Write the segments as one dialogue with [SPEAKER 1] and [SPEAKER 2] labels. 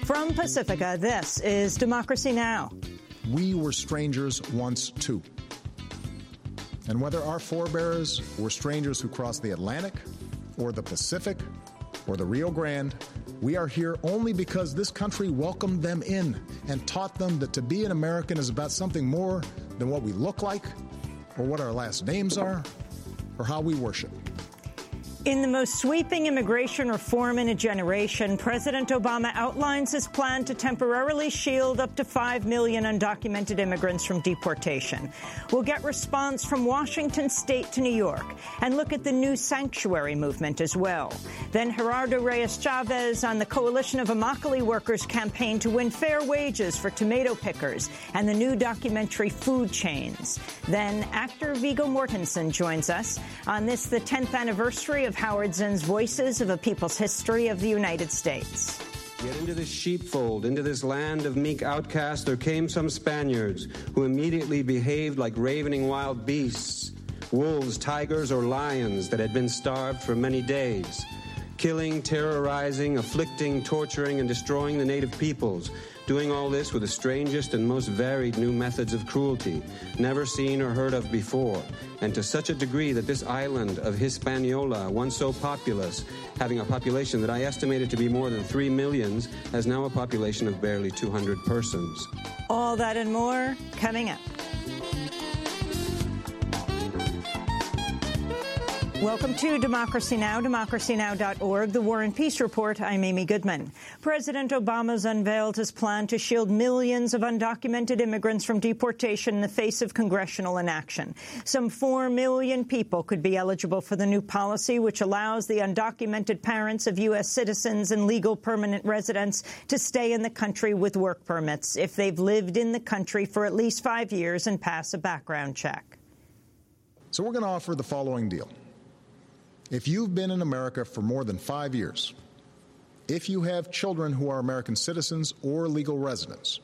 [SPEAKER 1] From Pacifica, this is Democracy Now!
[SPEAKER 2] We were strangers once, too. And whether our forebears were strangers who crossed the Atlantic, or the Pacific, or the Rio Grande, we are here only because this country welcomed them in and taught them that to be an American is about something more than what we look like, or what our last names are, or how we worship.
[SPEAKER 1] In the most sweeping immigration reform in a generation, President Obama outlines his plan to temporarily shield up to 5 million undocumented immigrants from deportation. We'll get response from Washington State to New York and look at the new sanctuary movement as well. Then Gerardo Reyes Chavez on the coalition of Immokalee workers' campaign to win fair wages for tomato pickers and the new documentary Food Chains. Then actor Viggo Mortensen joins us on this, the 10th anniversary of Howard Zinn's Voices of a People's History of the United States.
[SPEAKER 3] Yet into this sheepfold, into this land of meek outcasts, there came some Spaniards who immediately behaved like ravening wild beasts, wolves, tigers, or lions that had been starved for many days, killing, terrorizing, afflicting, torturing, and destroying the native peoples, doing all this with the strangest and most varied new methods of cruelty, never seen or heard of before, and to such a degree that this island of Hispaniola, once so populous, having a population that I estimated to be more than 3 million, has now a population of barely 200 persons.
[SPEAKER 1] All that and more coming up. Welcome to Democracy Now!, democracynow.org, the War and Peace Report. I'm Amy Goodman. President Obama's unveiled his plan to shield millions of undocumented immigrants from deportation in the face of congressional inaction. Some 4 million people could be eligible for the new policy, which allows the undocumented parents of U.S. citizens and legal permanent residents to stay in the country with work permits if they've lived in the country for at least 5 years and pass a background check.
[SPEAKER 2] So we're going to offer the following deal. If you've been in America for more than 5 years, if you have children who are American citizens or legal residents,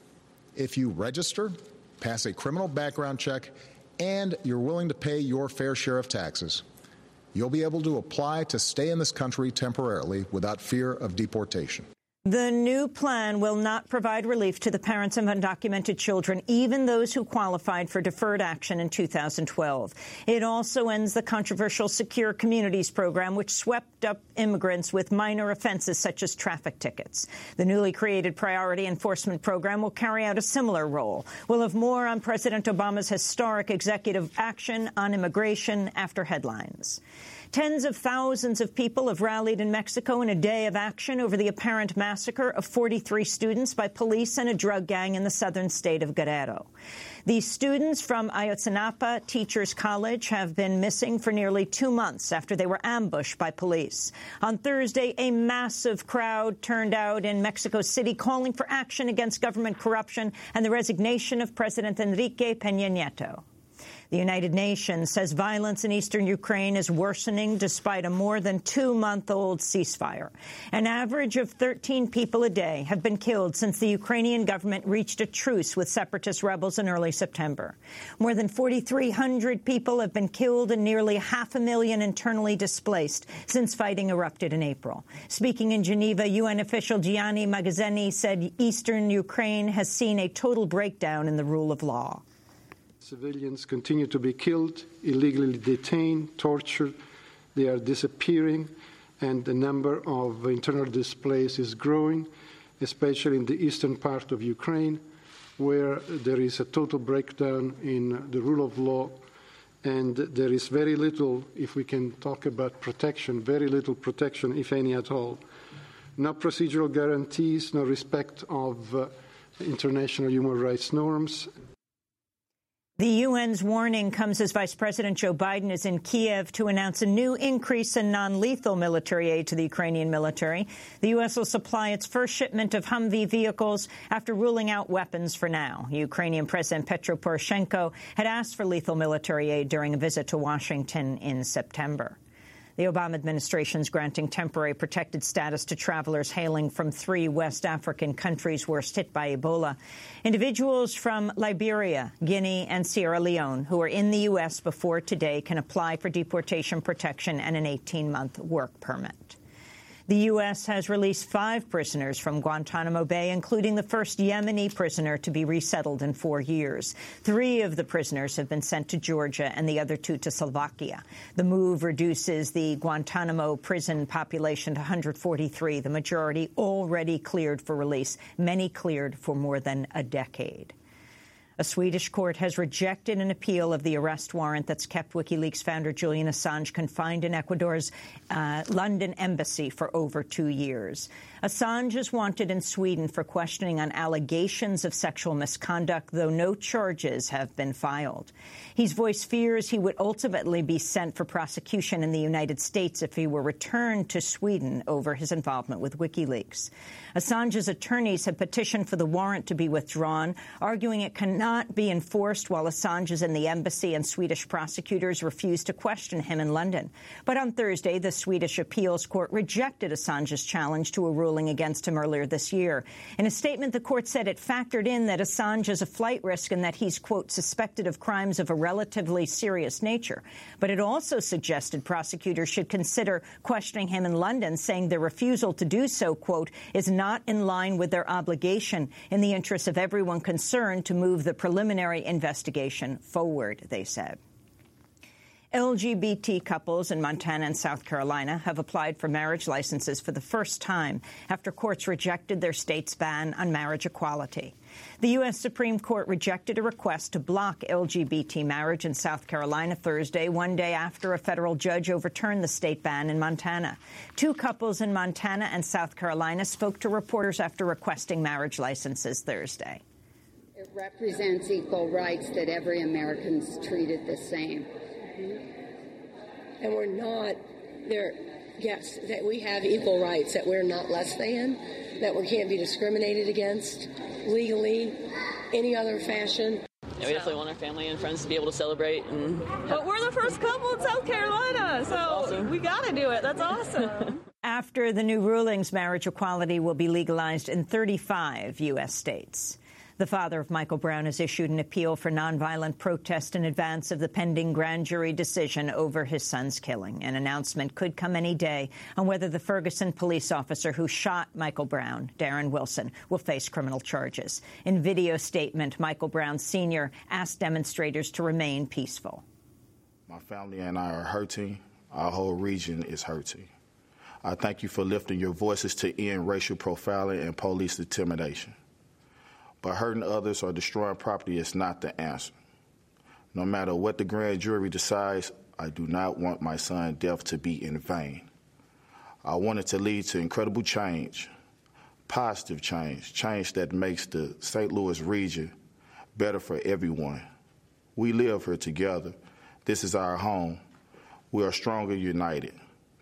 [SPEAKER 2] if you register, pass a criminal background check, and you're willing to pay your fair share of taxes, you'll be able to apply to stay in this country temporarily without fear of deportation.
[SPEAKER 1] The new plan will not provide relief to the parents of undocumented children, even those who qualified for deferred action in 2012. It also ends the controversial Secure Communities program, which swept up immigrants with minor offenses such as traffic tickets. The newly created Priority Enforcement Program will carry out a similar role. We'll have more on President Obama's historic executive action on immigration after headlines. Tens of thousands of people have rallied in Mexico in a day of action over the apparent massacre of 43 students by police and a drug gang in the southern state of Guerrero. These students from Ayotzinapa Teachers College have been missing for nearly 2 months after they were ambushed by police. On Thursday, a massive crowd turned out in Mexico City calling for action against government corruption and the resignation of President Enrique Peña Nieto. The United Nations says violence in eastern Ukraine is worsening despite a more than 2-month-old ceasefire. An average of 13 people a day have been killed since the Ukrainian government reached a truce with separatist rebels in early September. More than 4,300 people have been killed and nearly 500,000 internally displaced since fighting erupted in April. Speaking in Geneva, UN official Gianni Magazzini said eastern Ukraine has seen a total breakdown in the rule of law.
[SPEAKER 4] Civilians continue to be killed, illegally detained, tortured. They are disappearing, and the number of internal displaced is growing, especially in the eastern part of Ukraine, where there is a total breakdown in the rule of law, and there is very little, if we can talk about protection, very little protection, if any at all. No procedural guarantees, no respect of international human rights norms.
[SPEAKER 1] The UN's warning comes as Vice President Joe Biden is in Kiev to announce a new increase in non-lethal military aid to the Ukrainian military. The U.S. will supply its first shipment of Humvee vehicles after ruling out weapons for now. Ukrainian President Petro Poroshenko had asked for lethal military aid during a visit to Washington in September. The Obama administration is granting temporary protected status to travelers hailing from 3 West African countries worst hit by Ebola. Individuals from Liberia, Guinea, and Sierra Leone who are in the U.S. before today can apply for deportation protection and an 18-month work permit. The U.S. has released 5 prisoners from Guantanamo Bay, including the first Yemeni prisoner to be resettled in 4 years. 3 of the prisoners have been sent to Georgia and the other 2 to Slovakia. The move reduces the Guantanamo prison population to 143, the majority already cleared for release, many cleared for more than a decade. A Swedish court has rejected an appeal of the arrest warrant that's kept WikiLeaks founder Julian Assange confined in Ecuador's London embassy for over 2 years. Assange is wanted in Sweden for questioning on allegations of sexual misconduct, though no charges have been filed. He's voiced fears he would ultimately be sent for prosecution in the United States if he were returned to Sweden over his involvement with WikiLeaks. Assange's attorneys have petitioned for the warrant to be withdrawn, arguing it cannot be enforced while Assange is in the embassy and Swedish prosecutors refuse to question him in London. But on Thursday, the Swedish appeals court rejected Assange's challenge to a ruling against him earlier this year. In a statement, the court said it factored in that Assange is a flight risk and that he's, quote, suspected of crimes of a relatively serious nature. But it also suggested prosecutors should consider questioning him in London, saying their refusal to do so, quote, is not in line with their obligation in the interest of everyone concerned to move the preliminary investigation forward, they said. LGBT couples in Montana and South Carolina have applied for marriage licenses for the first time after courts rejected their state's ban on marriage equality. The U.S. Supreme Court rejected a request to block LGBT marriage in South Carolina Thursday, one day after a federal judge overturned the state ban in Montana. 2 couples in Montana and South Carolina spoke to reporters after requesting marriage licenses Thursday.
[SPEAKER 5] It represents equal rights that every American's treated the same.
[SPEAKER 6] And we're not there. Yes, that we have equal rights, that we're not less than, that we can't be discriminated against legally, any other fashion.
[SPEAKER 7] Yeah, we definitely want our family and friends to be able to celebrate.
[SPEAKER 8] But we're the first couple in South Carolina, so awesome. We got to do it. That's awesome.
[SPEAKER 1] After the new rulings, marriage equality will be legalized in 35 U.S. states. The father of Michael Brown has issued an appeal for nonviolent protest in advance of the pending grand jury decision over his son's killing. An announcement could come any day on whether the Ferguson police officer who shot Michael Brown, Darren Wilson, will face criminal charges. In video statement, Michael Brown Sr. asked demonstrators to remain peaceful.
[SPEAKER 9] My family and I are hurting. Our whole region is hurting. I thank you for lifting your voices to end racial profiling and police intimidation. But hurting others or destroying property is not the answer. No matter what the grand jury decides, I do not want my son's death to be in vain. I want it to lead to incredible change, positive change, change that makes the St. Louis region better for everyone. We live here together. This is our home. We are stronger united.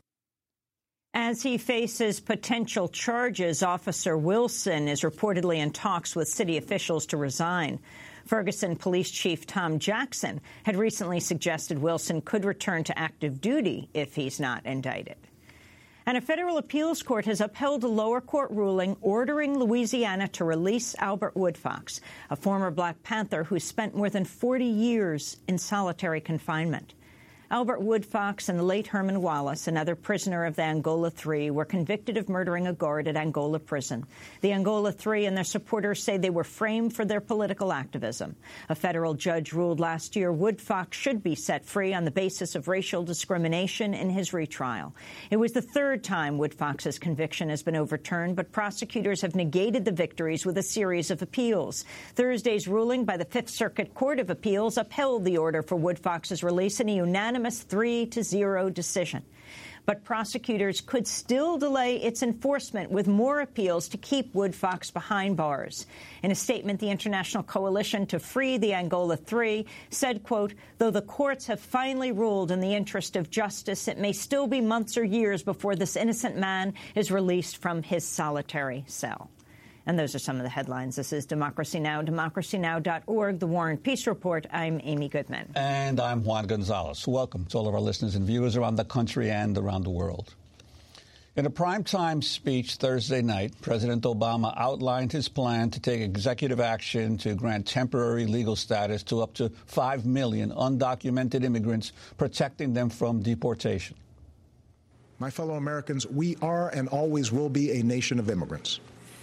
[SPEAKER 1] As he faces potential charges, Officer Wilson is reportedly in talks with city officials to resign. Ferguson Police Chief Tom Jackson had recently suggested Wilson could return to active duty if he's not indicted. And a federal appeals court has upheld a lower court ruling ordering Louisiana to release Albert Woodfox, a former Black Panther who spent more than 40 years in solitary confinement. Albert Woodfox and the late Herman Wallace, another prisoner of the Angola Three, were convicted of murdering a guard at Angola prison. The Angola Three and their supporters say they were framed for their political activism. A federal judge ruled last year Woodfox should be set free on the basis of racial discrimination in his retrial. It was the 3rd time Woodfox's conviction has been overturned, but prosecutors have negated the victories with a series of appeals. Thursday's ruling by the Fifth Circuit Court of Appeals upheld the order for Woodfox's release in a unanimous 3-0 decision. But prosecutors could still delay its enforcement with more appeals to keep Woodfox behind bars. In a statement, the International Coalition to Free the Angola Three said, quote, though the courts have finally ruled in the interest of justice, it may still be months or years before this innocent man is released from his solitary cell. And those are some of the headlines. This is Democracy Now!, democracynow.org, The War and Peace Report. I'm Amy Goodman.
[SPEAKER 10] And I'm Juan Gonzalez. Welcome to all of our listeners and viewers around the country and around the world. In a primetime speech Thursday night, President Obama outlined his plan to take executive action to grant temporary legal status to up to 5 million undocumented immigrants, protecting them from deportation.
[SPEAKER 2] My fellow Americans, we are and always will be a nation of immigrants.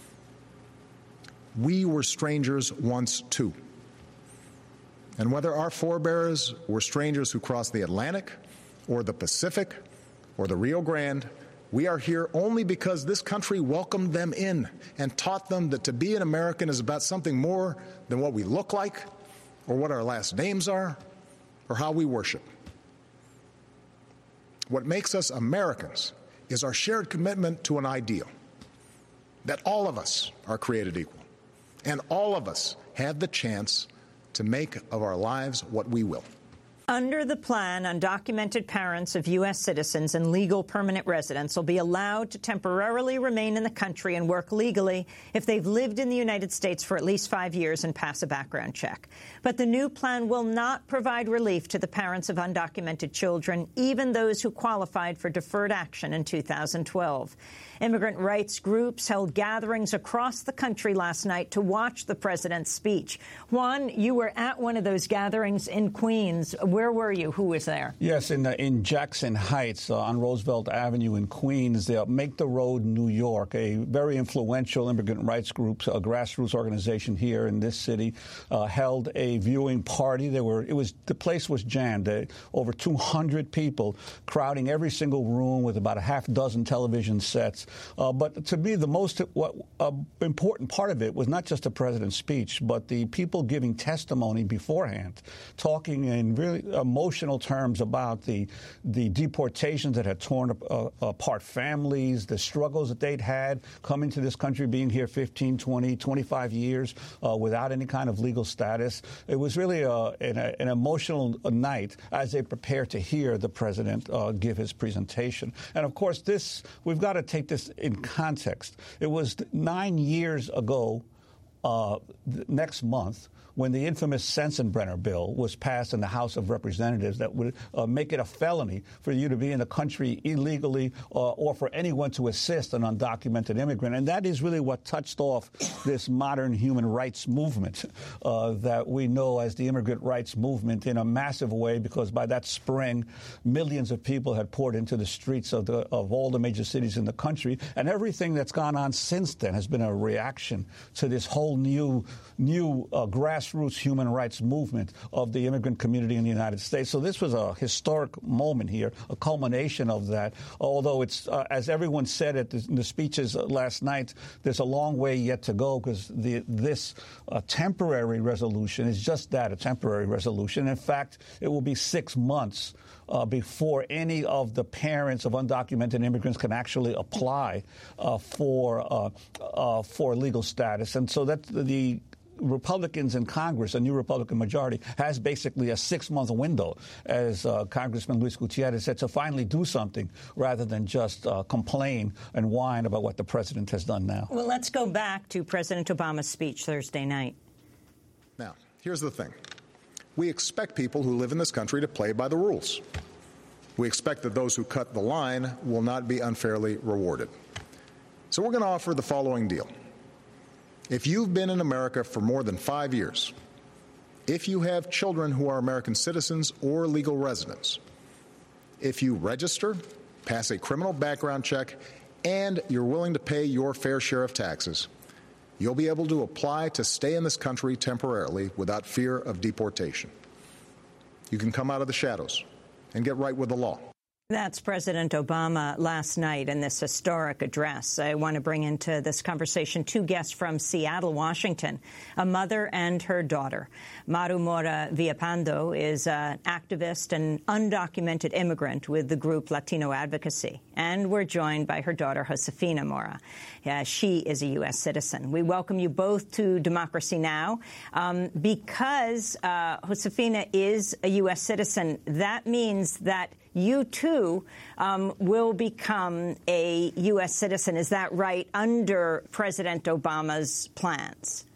[SPEAKER 2] We were strangers once, too. And whether our forebears were strangers who crossed the Atlantic or the Pacific or the Rio Grande, we are here only because this country welcomed them in and taught them that to be an American is about something more than what we look like or what our last names are or how we worship. What makes us Americans is our shared commitment to an ideal, that all of us are created equal, and all of us have the chance to make of our lives what we will.
[SPEAKER 1] Under the plan, undocumented parents of U.S. citizens and legal permanent residents will be allowed to temporarily remain in the country and work legally if they've lived in the United States for at least 5 years and pass a background check. But the new plan will not provide relief to the parents of undocumented children, even those who qualified for deferred action in 2012. Immigrant rights groups held gatherings across the country last night to watch the president's speech. Juan, you were at one of those gatherings in Queens. Where were you? Who was there?
[SPEAKER 10] Yes, in Jackson Heights on Roosevelt Avenue in Queens. Make the Road New York, a very influential immigrant rights group, a grassroots organization here in this city, held a viewing party. The place was jammed. Over 200 people crowding every single room with about a half dozen television sets. But to me, the most important part of it was not just the president's speech, but the people giving testimony beforehand, talking in really emotional terms about the deportations that had torn apart families, the struggles that they'd had coming to this country, being here 15, 20, 25 years without any kind of legal status. It was really an emotional night as they prepared to hear the president give his presentation. And, of course, we've got to take this in context. It was 9 years ago next month when the infamous Sensenbrenner bill was passed in the House of Representatives that would make it a felony for you to be in the country illegally or for anyone to assist an undocumented immigrant. And that is really what touched off this modern human rights movement that we know as the immigrant rights movement in a massive way, because by that spring, millions of people had poured into the streets of all the major cities in the country. And everything that's gone on since then has been a reaction to this whole new grassroots human rights movement of the immigrant community in the United States. So this was a historic moment here, a culmination of that. Although it's, as everyone said in the speeches last night, there's a long way yet to go, because this temporary resolution is just that, a temporary resolution. In fact, it will be 6 months before any of the parents of undocumented immigrants can actually apply for legal status. And so that the Republicans in Congress, a new Republican majority, has basically a 6-month window, as Congressman Luis Gutierrez said, to finally do something rather than just complain and whine about what the president has done now.
[SPEAKER 1] Well, let's go back to President Obama's speech Thursday night.
[SPEAKER 2] Now, here's the thing. We expect people who live in this country to play by the rules. We expect that those who cut the line will not be unfairly rewarded. So we're going to offer the following deal. If you've been in America for more than 5 years, if you have children who are American citizens or legal residents, if you register, pass a criminal background check, and you're willing to pay your fair share of taxes, you'll be able to apply to stay in this country temporarily without fear of deportation. You can come out of the shadows and get right with the law.
[SPEAKER 1] That's President Obama last night in this historic address. I want to bring into this conversation two guests from Seattle, Washington, a mother and her daughter. Maru Mora Villapando is an activist and undocumented immigrant with the group Latino Advocacy. And we're joined by her daughter, Josefina Mora. She is a U.S. citizen. We welcome you both to Democracy Now! Because Josefina is a U.S. citizen, that means that you, too, will become a U.S. citizen. Is that right, under President Obama's plans?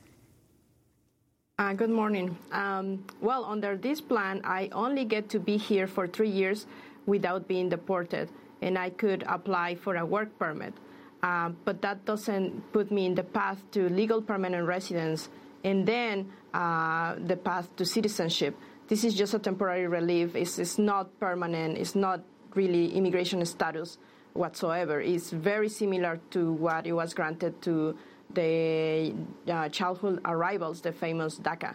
[SPEAKER 11] Good morning. Well, under this plan, I only get to be here for 3 years without being deported, and I could apply for a work permit. But that doesn't put me in the path to legal permanent residence and then the path to citizenship. This is just a temporary relief. It's not permanent. It's not really immigration status. whatsoever. It's very similar to what it was granted to the childhood arrivals, the famous DACA.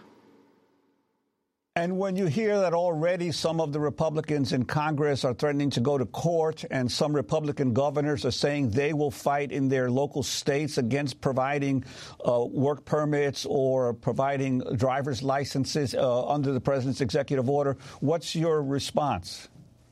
[SPEAKER 10] And when you hear that already some of the Republicans in Congress are threatening to go to court and some Republican governors are saying they will fight in their local states against providing work permits or providing driver's licenses under the president's executive order, what's your response?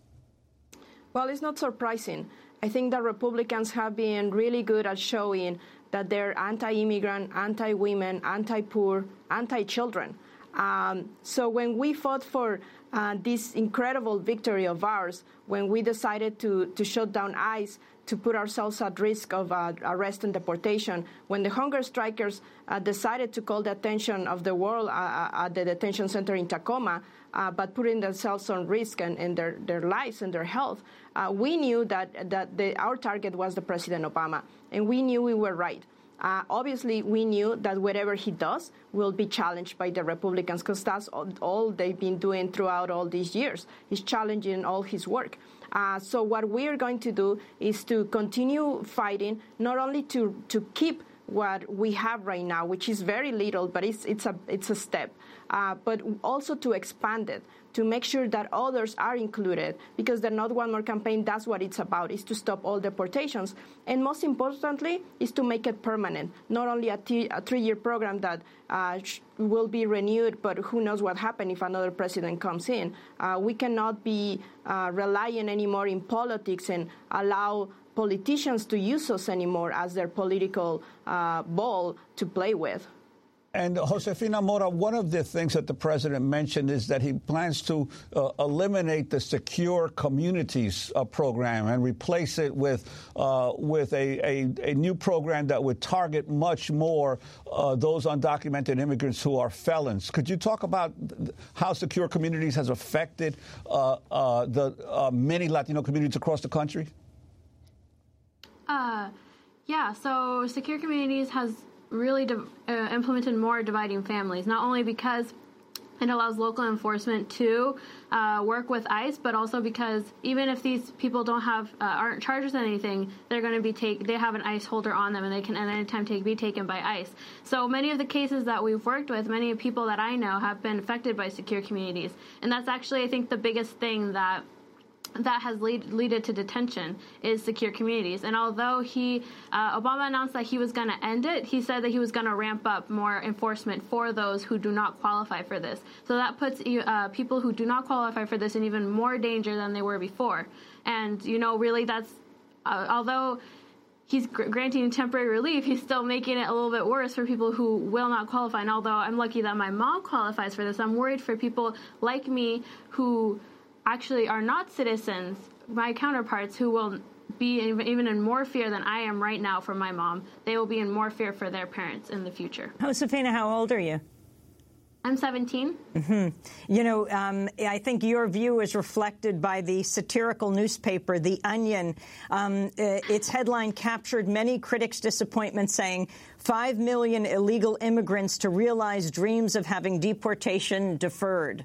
[SPEAKER 11] Well, it's not surprising. I think that Republicans have been really good at showing that they're anti-immigrant, anti-women, anti-poor, anti-children. So when we fought for this incredible victory of ours, when we decided to shut down ICE, to put ourselves at risk of arrest and deportation, when the hunger strikers decided to call the attention of the world at the detention center in Tacoma, but putting themselves on risk and their lives and their health, we knew that our target was the President Obama, and we knew we were right. Obviously, we knew that whatever he does will be challenged by the Republicans, because that's all they've been doing throughout all these years. He's challenging all his work. So what we are going to do is to continue fighting, not only to keep what we have right now, which is very little, but it's a step, but also to expand it, to make sure that others are included, because the Not One More campaign, that's what it's about, is to stop all deportations. And most importantly, is to make it permanent, not only a 3-year program that will be renewed, but who knows what happens if another president comes in. We cannot be relying anymore in politics and allow politicians to use us anymore as their political ball to play with.
[SPEAKER 10] And Josefina Mora, one of the things that the president mentioned is that he plans to eliminate the Secure Communities program and replace it with a new program that would target much more those undocumented immigrants who are felons. Could you talk about how Secure Communities has affected the many Latino communities across the country?
[SPEAKER 12] Yeah, so Secure Communities has really implemented more dividing families, not only because it allows local enforcement to work with ICE, but also because even if these people aren't charged with anything, they're going to be they have an ICE holder on them, and they can at any time be taken by ICE. So many of the cases that we've worked with, many of people that I know have been affected by Secure Communities, and that's actually, I think, the biggest thing that has led to detention is Secure Communities. And although Obama announced that he was going to end it, he said that he was going to ramp up more enforcement for those who do not qualify for this. So that puts people who do not qualify for this in even more danger than they were before. And, really that's, although he's granting temporary relief, he's still making it a little bit worse for people who will not qualify. And although I'm lucky that my mom qualifies for this, I'm worried for people like me who actually are not citizens, my counterparts, who will be even in more fear than I am right now for my mom. They will be in more fear for their parents in the future.
[SPEAKER 1] Josefina, how old are you?
[SPEAKER 12] I'm 17.
[SPEAKER 1] Mm-hmm. I think your view is reflected by the satirical newspaper, The Onion. Its headline captured many critics' disappointment, saying 5 million illegal immigrants to realize dreams of having deportation deferred.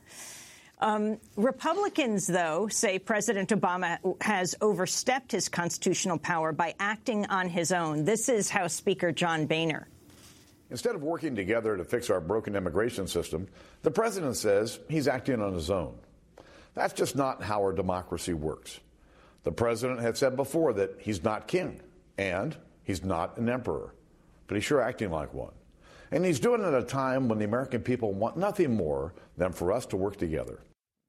[SPEAKER 1] Republicans, though, say President Obama has overstepped his constitutional power by acting on his own. This is House Speaker John Boehner.
[SPEAKER 13] Instead of working together to fix our broken immigration system, the president says he's acting on his own. That's just not how our democracy works. The president had said before that he's not king and he's not an emperor, but he's sure acting like one. And he's doing it at a time when the American people want nothing more than for us to work together.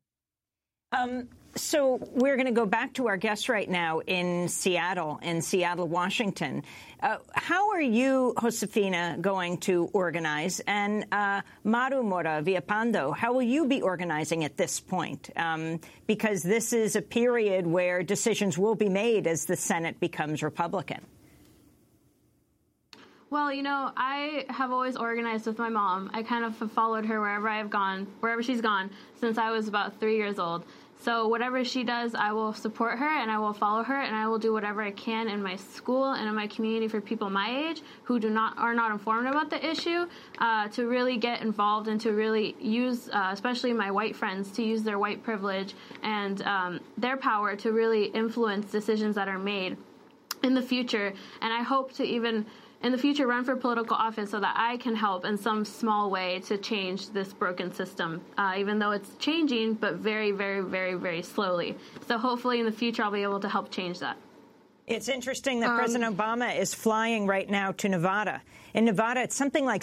[SPEAKER 1] So we're going to go back to our guest right now in Seattle, Washington. How are you, Josefina, going to organize? And Maru Mora Villalpando, how will you be organizing at this point? Because this is a period where decisions will be made as the Senate becomes Republican.
[SPEAKER 12] Well, I have always organized with my mom. I kind of have followed her wherever she's gone, since I was about 3 years old. So whatever she does, I will support her and I will follow her, and I will do whatever I can in my school and in my community for people my age who are not informed about the issue, to really get involved and to really use, especially my white friends, to use their white privilege and their power to really influence decisions that are made in the future. And I hope to even in the future run for political office so that I can help in some small way to change this broken system, even though it's changing, but very, very, very, very slowly. So hopefully in the future I'll be able to help change that.
[SPEAKER 1] It's interesting that President Obama is flying right now to Nevada. In Nevada, it's something like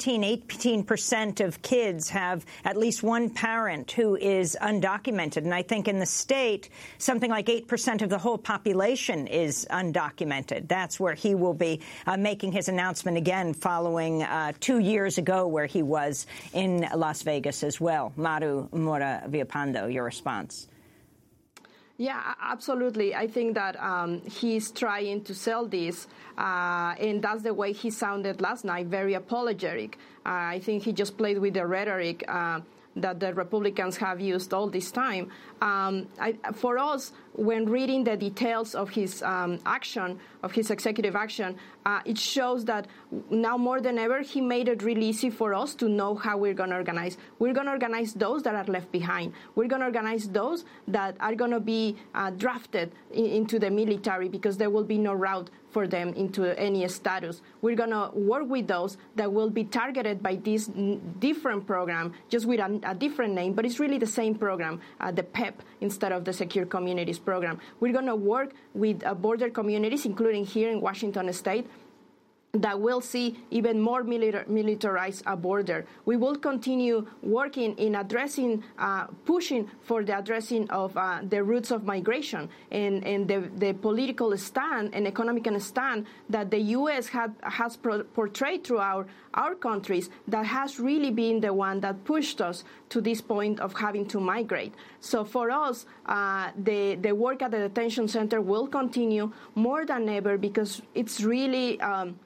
[SPEAKER 1] 18% of kids have at least one parent who is undocumented. And I think in the state, something like 8% of the whole population is undocumented. That's where he will be making his announcement again following 2 years ago where he was in Las Vegas as well. Maru Mora-Villalpando, your response.
[SPEAKER 11] Yeah, absolutely. I think that he's trying to sell this, and that's the way he sounded last night, very apologetic. I think he just played with the rhetoric that the Republicans have used all this time. For us, when reading the details of his action, of his executive action, it shows that now more than ever, he made it really easy for us to know how we're going to organize. We're going to organize those that are left behind. We're going to organize those that are going to be drafted into the military because there will be no route for them into any status. We're going to work with those that will be targeted by this different program, just with a different name, but it's really the same program, the PEP, instead of the Secure Communities program. We're going to work with border communities, including here in Washington State, that will see even more militarized border. We will continue working in addressing, pushing for the addressing of the roots of migration and the political stand and economic stand that the U.S. has portrayed throughout our countries that has really been the one that pushed us to this point of having to migrate. So for us, the work at the detention center will continue more than ever because it's really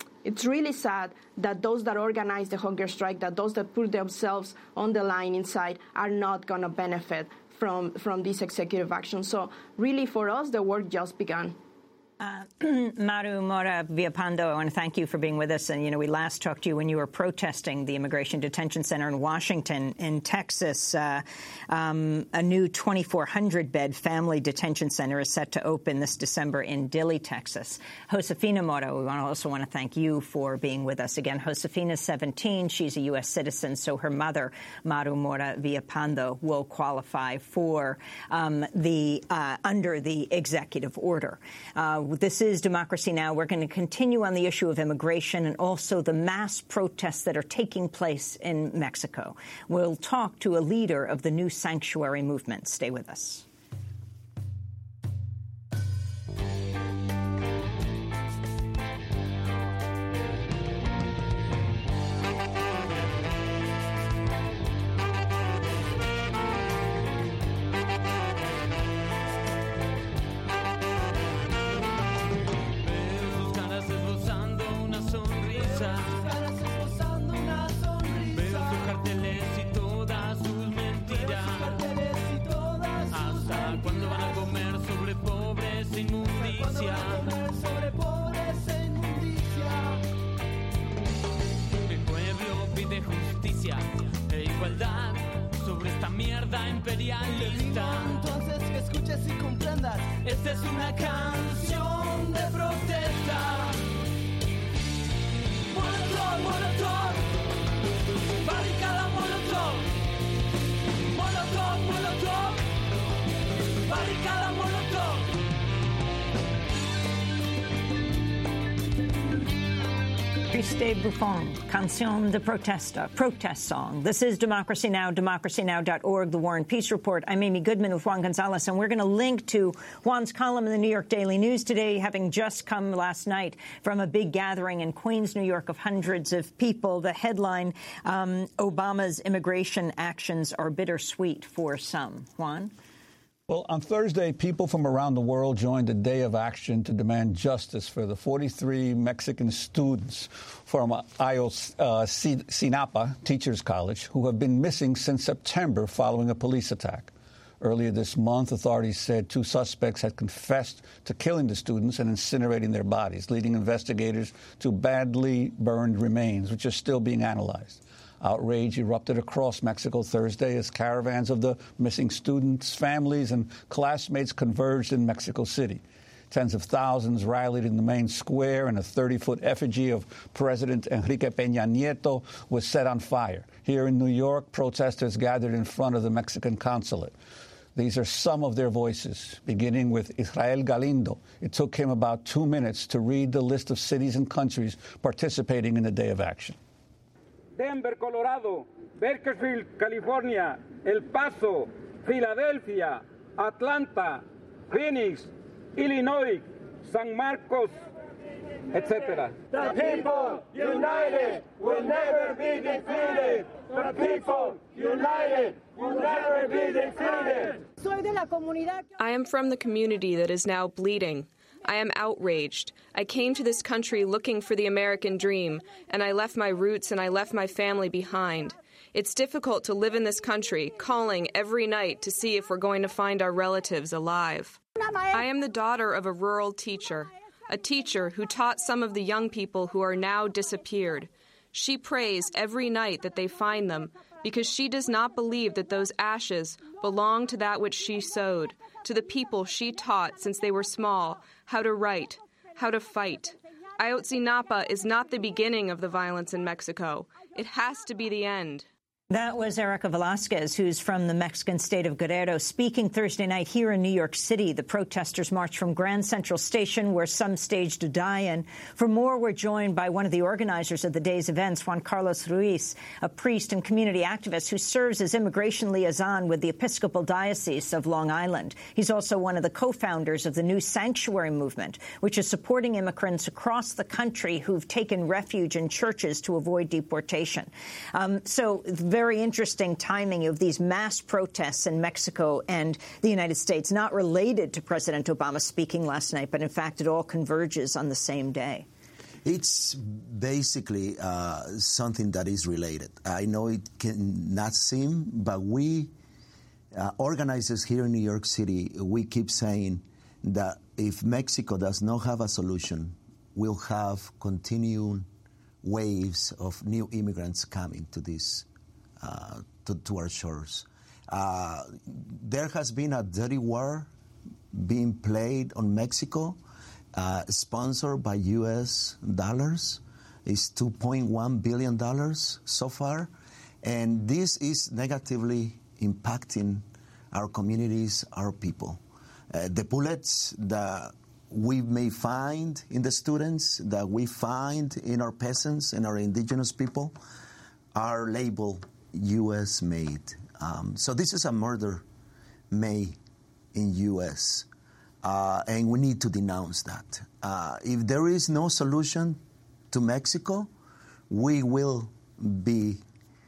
[SPEAKER 11] sad that those that organize the hunger strike, that those that put themselves on the line inside are not going to benefit from this executive action. So really for us, the work just began.
[SPEAKER 1] Maru Mora-Villalpando, I want to thank you for being with us. And, we last talked to you when you were protesting the Immigration Detention Center in Washington. In Texas, a new 2,400-bed family detention center is set to open this December in Dilley, Texas. Josefina Mora, we also want to thank you for being with us again. Josefina's 17. She's a U.S. citizen, so her mother, Maru Mora-Villalpando, will qualify for under the executive order. This is Democracy Now! We're going to continue on the issue of immigration and also the mass protests that are taking place in Mexico. We'll talk to a leader of the new sanctuary movement. Stay with us.
[SPEAKER 14] Sobre esta mierda imperialista. Entonces que escuches y comprendas. Esta es una canción de protesta. Molotov, Molotov, barricada Molotov. Molotov, Molotov, barricada Molotov.
[SPEAKER 1] Triste Buffon, Canción de Protesta, protest song. This is Democracy Now!, democracynow.org, The War and Peace Report. I'm Amy Goodman with Juan Gonzalez, and we're going to link to Juan's column in the New York Daily News today, having just come last night from a big gathering in Queens, New York, of hundreds of people. The headline, Obama's immigration actions are bittersweet for some. Juan?
[SPEAKER 10] Well, on Thursday, people from around the world joined a day of action to demand justice for the 43 Mexican students from Ayotzinapa Teachers College who have been missing since September following a police attack. Earlier this month, authorities said 2 suspects had confessed to killing the students and incinerating their bodies, leading investigators to badly burned remains, which are still being analyzed. Outrage erupted across Mexico Thursday as caravans of the missing students, families, and classmates converged in Mexico City. Tens of thousands rallied in the main square, and a 30-foot effigy of President Enrique Peña Nieto was set on fire. Here in New York, protesters gathered in front of the Mexican consulate. These are some of their voices, beginning with Israel Galindo. It took him about 2 minutes to read the list of cities and countries participating in the Day of Action.
[SPEAKER 15] Denver, Colorado, Bakersfield, California, El Paso, Philadelphia, Atlanta, Phoenix, Illinois, San Marcos, etc.
[SPEAKER 14] The people united will never be defeated. The people united will never be defeated.
[SPEAKER 16] I am from the community that is now bleeding. I am outraged. I came to this country looking for the American dream, and I left my roots and I left my family behind. It's difficult to live in this country, calling every night to see if we're going to find our relatives alive. I am the daughter of a rural teacher, a teacher who taught some of the young people who are now disappeared. She prays every night that they find them, because she does not believe that those ashes belong to that which she sowed, to the people she taught since they were small, how to write, how to fight. Ayotzinapa is not the beginning of the violence in Mexico. It has to be the end.
[SPEAKER 1] That was Erica Velasquez, who's from the Mexican state of Guerrero, speaking Thursday night here in New York City. The protesters marched from Grand Central Station, where some staged a die-in. For more, we're joined by one of the organizers of the day's events, Juan Carlos Ruiz, a priest and community activist who serves as immigration liaison with the Episcopal Diocese of Long Island. He's also one of the co-founders of the New Sanctuary Movement, which is supporting immigrants across the country who've taken refuge in churches to avoid deportation. Very interesting timing of these mass protests in Mexico and the United States, not related to President Obama speaking last night, but in fact it all converges on the same day.
[SPEAKER 17] It's basically something that is related. I know it cannot seem, but we organizers here in New York City, we keep saying that if Mexico does not have a solution, we'll have continuing waves of new immigrants coming to this to our shores. There has been a dirty war being played on Mexico, sponsored by U.S. dollars. It's $2.1 billion so far, and this is negatively impacting our communities, our people. The bullets that we may find in the students, that we find in our peasants and our indigenous people, are labeled U.S. made. So this is a murder made in U.S., and we need to denounce that. If there is no solution to Mexico, we will be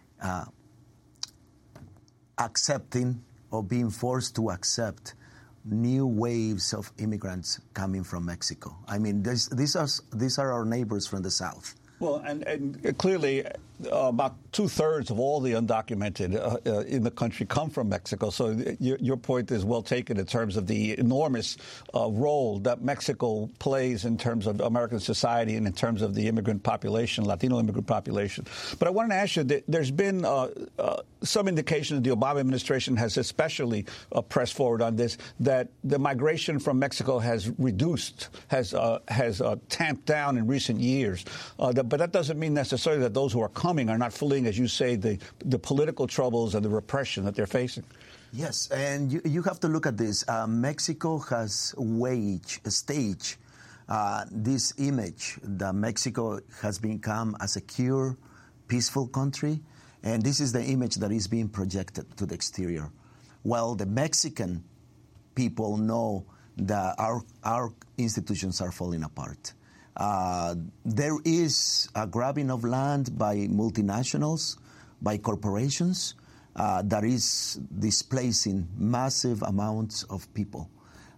[SPEAKER 17] accepting or being forced to accept new waves of immigrants coming from Mexico. I mean, these are our neighbors from the south.
[SPEAKER 10] Well, and clearly about two-thirds of all the undocumented in the country come from Mexico. So your point is well taken in terms of the enormous role that Mexico plays in terms of American society and in terms of the immigrant population, Latino immigrant population. But I wanted to ask you, there's been some indication that the Obama administration has especially pressed forward on this, that the migration from Mexico has reduced, has tamped down in recent years. But that doesn't mean necessarily that those who are coming are not fleeing, as you say, the political troubles and the repression that they're facing.
[SPEAKER 17] Yes, and you have to look at this. Mexico has staged this image that Mexico has become a secure, peaceful country, and this is the image that is being projected to the exterior. Well, the Mexican people know that our institutions are falling apart. There is a grabbing of land by multinationals, by corporations, that is displacing massive amounts of people.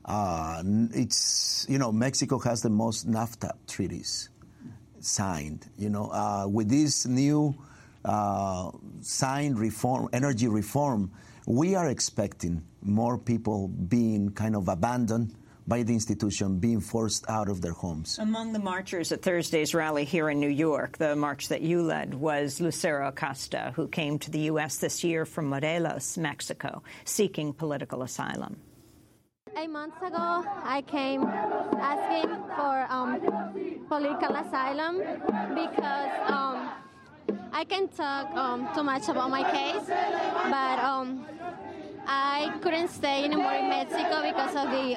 [SPEAKER 17] Mexico has the most NAFTA treaties signed. With this new signed energy reform, we are expecting more people being kind of abandoned by the institution, being forced out of their homes.
[SPEAKER 1] Among the marchers at Thursday's rally here in New York, the march that you led, was Lucero Acosta, who came to the U.S. this year from Morelos, Mexico, seeking political asylum.
[SPEAKER 18] 8 months ago, I came asking for political asylum because I can't talk too much about my case, but I couldn't stay anymore in Mexico because of the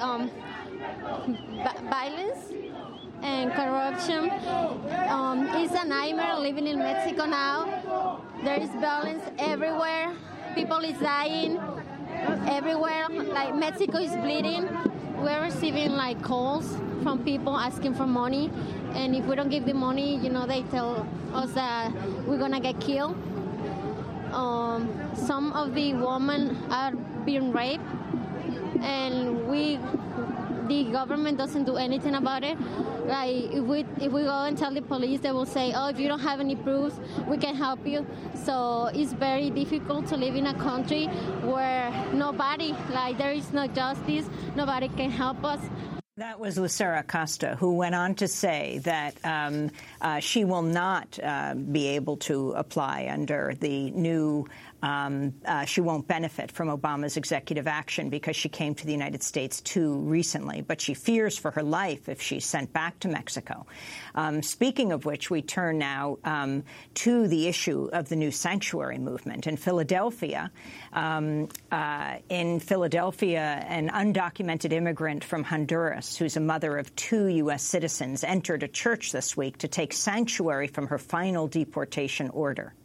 [SPEAKER 18] violence and corruption. It's a nightmare living in Mexico now. There is violence everywhere. People is dying everywhere. Like, Mexico is bleeding. We're receiving calls from people asking for money, and if we don't give the money, they tell us that we're gonna get killed. Some of the women are being raped, and the government doesn't do anything about it. If we go and tell the police, they will say, "Oh, if you don't have any proofs, we can help you." So it's very difficult to live in a country where there is no justice, nobody can help us.
[SPEAKER 1] That was Lucero Acosta, who went on to say that she will not be able to apply under the new she won't benefit from Obama's executive action because she came to the United States too recently, but she fears for her life if she's sent back to Mexico. Speaking of which, we turn now to the issue of the new sanctuary movement. In Philadelphia, an undocumented immigrant from Honduras, who's a mother of 2 U.S. citizens, entered a church this week to take sanctuary from her final deportation order.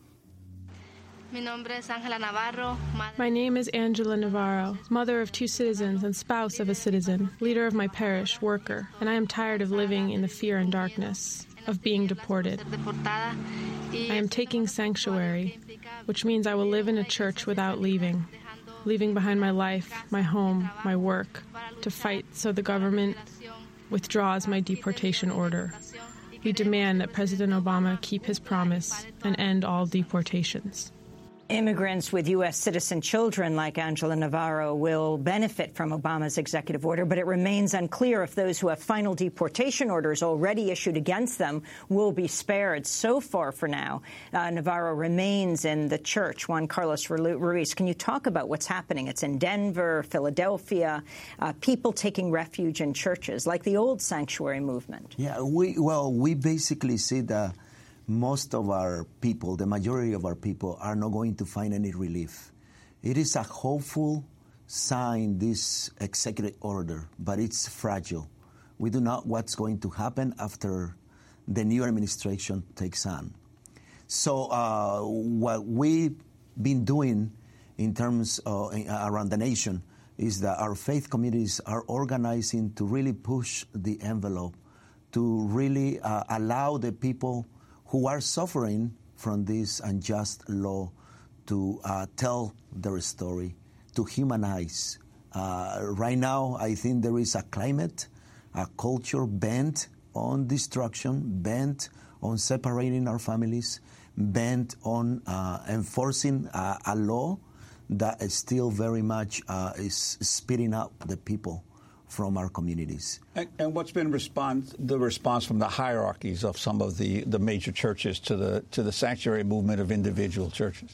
[SPEAKER 19] My name is Angela Navarro, mother of 2 citizens and spouse of a citizen, leader of my parish, worker, and I am tired of living in the fear and darkness of being deported. I am taking sanctuary, which means I will live in a church without leaving behind my life, my home, my work, to fight so the government withdraws my deportation order. We demand that President Obama keep his promise and end all deportations.
[SPEAKER 1] Immigrants with U.S. citizen children like Angela Navarro will benefit from Obama's executive order, but it remains unclear if those who have final deportation orders already issued against them will be spared. So far, for now, Navarro remains in the church. Juan Carlos Ruiz, can you talk about what's happening? It's in Denver, Philadelphia, people taking refuge in churches, like the old sanctuary movement.
[SPEAKER 17] Yeah, we basically see that most of our people, the majority of our people, are not going to find any relief. It is a hopeful sign, this executive order, but it's fragile. We do not know what's going to happen after the new administration takes on. So what we've been doing in terms of around the nation is that our faith communities are organizing to really push the envelope, to really allow the people who are suffering from this unjust law to tell their story, to humanize. Right now, I think there is a climate, a culture bent on destruction, bent on separating our families, bent on enforcing a law that is still very much is speeding up the people from our communities.
[SPEAKER 10] And what's been the response from the hierarchies of some of the major churches to the sanctuary movement of individual churches?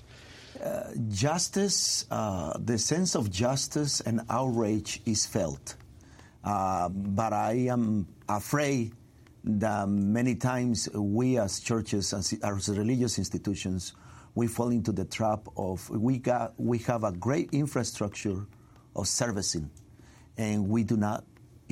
[SPEAKER 17] Justice, the sense of justice and outrage is felt. But I am afraid that many times we as churches, as religious institutions, we fall into the trap of we have a great infrastructure of servicing, and we do not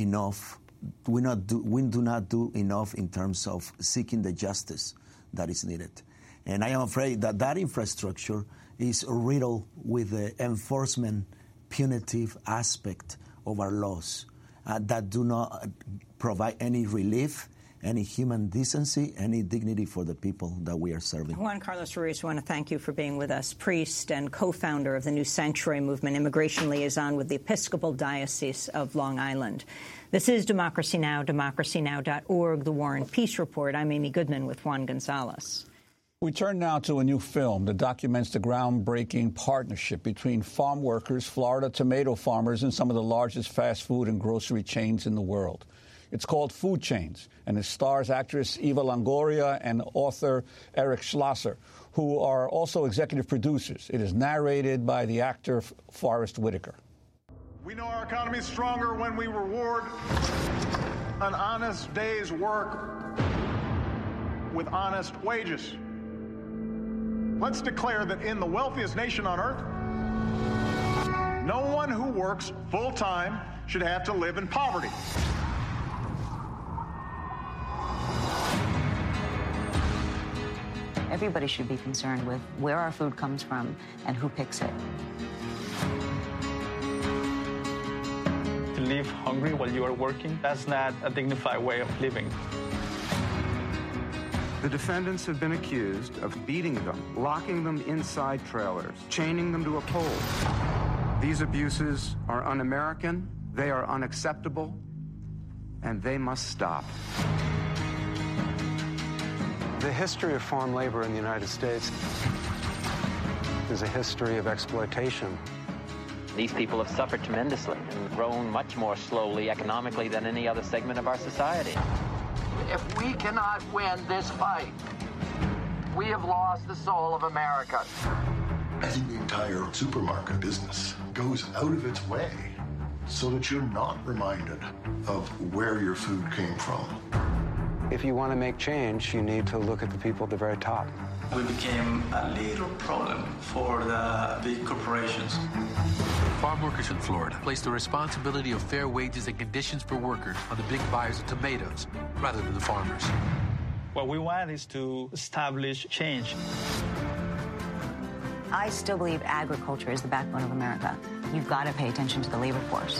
[SPEAKER 17] do enough in terms of seeking the justice that is needed. And I am afraid that infrastructure is riddled with the enforcement punitive aspect of our laws that do not provide any relief any human decency, any dignity for the people that we are serving.
[SPEAKER 1] Juan Carlos Ruiz, I want to thank you for being with us. Priest and co-founder of the New Sanctuary Movement, immigration liaison with the Episcopal Diocese of Long Island. This is Democracy Now!, democracynow.org, The War and Peace Report. I'm Amy Goodman with Juan Gonzalez.
[SPEAKER 10] We turn now to a new film that documents the groundbreaking partnership between farm workers, Florida tomato farmers, and some of the largest fast food and grocery chains in the world. It's called Food Chains, and it stars actress Eva Longoria and author Eric Schlosser, who are also executive producers. It is narrated by the actor Forrest Whitaker.
[SPEAKER 2] We know our economy is stronger when we reward an honest day's work with honest wages. Let's declare that in the wealthiest nation on earth, no one who works full-time should have to live in poverty.
[SPEAKER 20] Everybody should be concerned with where our food comes from and who picks it.
[SPEAKER 21] To live hungry while you are working, that's not a dignified way of living.
[SPEAKER 22] The defendants have been accused of beating them, locking them inside trailers, chaining them to a pole. These abuses are un-American, they are unacceptable, and they must stop.
[SPEAKER 23] The history of farm labor in the United States is a history of exploitation.
[SPEAKER 24] These people have suffered tremendously and grown much more slowly economically than any other segment of our society.
[SPEAKER 25] If we cannot win this fight, we have lost the soul of America.
[SPEAKER 26] I think the entire supermarket business goes out of its way so that you're not reminded of where your food came from.
[SPEAKER 23] If you want to make change, you need to look at the people at the very top.
[SPEAKER 27] We became a little problem for the big corporations.
[SPEAKER 28] Farm workers in Florida place the responsibility of fair wages and conditions for workers on the big buyers of tomatoes rather than the farmers.
[SPEAKER 21] What we want is to establish change.
[SPEAKER 20] I still believe agriculture is the backbone of America. You've got to pay attention to the labor force.